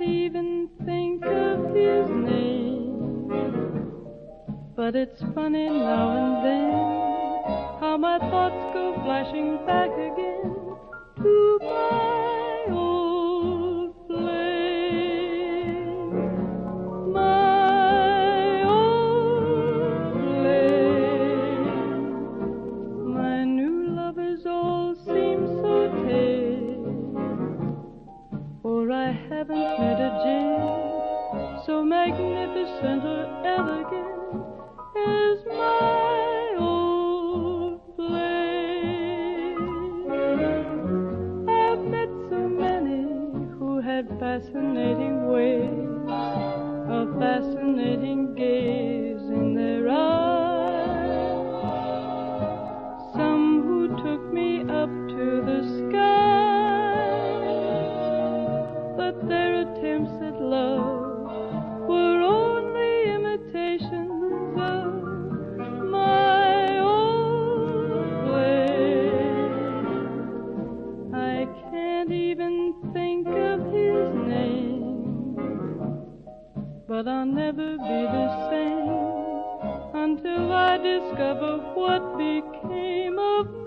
even think of his name. But it's funny now and then how my thoughts go flashing back again to my old flame. My old flame. My new lovers all seem so tame, for I haven't met a gem so magnificent or elegant as my old flame. I've met so many who had fascinating ways, a fascinating gaze in their eyes. Some who took me up to the skies, but their attempts at love were only imitations of my old flame. I can't even think of his name, but I'll never be the same until I discover what became of